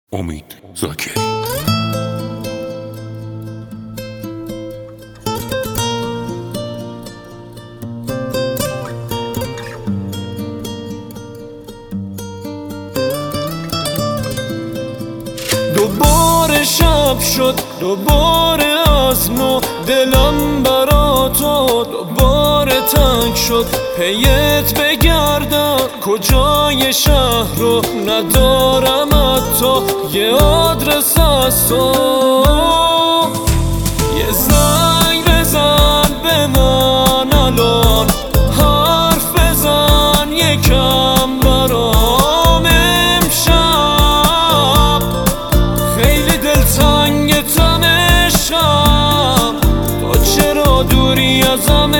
امید زاکری. دوباره شب شد، دوباره از نو دلم برا تو دوباره تنگ شد. پیت بگردم کجای شهر رو ندارم، حتی یه آدرس از تو. یه زنگ بزن به من الان، حرف بزن یکم برام امشب. خیلی دلتنگتم عشقم، تو چرا دوری ازم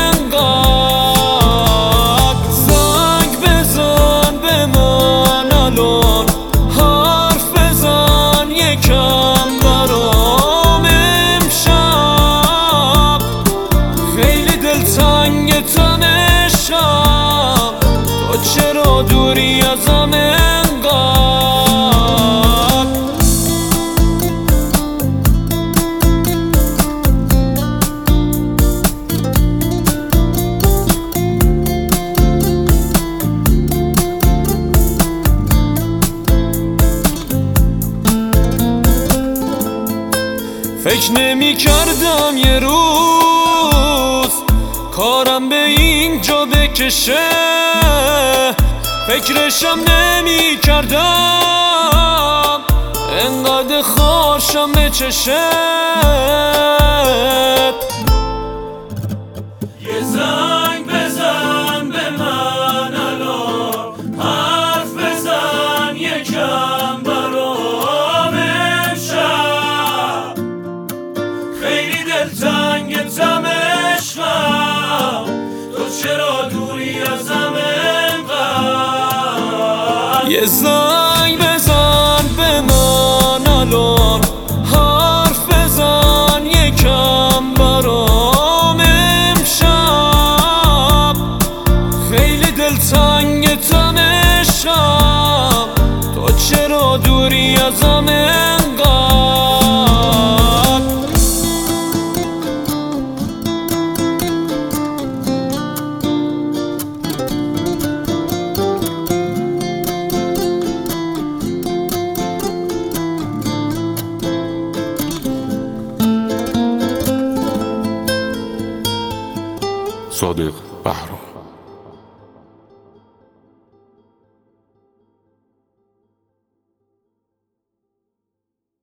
انقدر؟ زنگ بزن به من الان، حرف بزن یکم برام امشب. خیلی دلتنگتم عشقم، تو چرا دوری ازم انقدر؟ فکر نمی کردم یه روز کارم به اینجا بکشه، فکرشم نمی کردم انقدر خوشم به چشت. یه زنگ بزن به من الان، حرف بزن یکم برام امشب. خیلی دلتنگتم عشقم، تو چرا دوری ازم انقدر؟ یه زنگ بزن به من الان، حرف بزن یکم برام امشب. خیلی دلتنگتم عشقم، تو چرا دوری ازم انقدر؟ صادق بهرام.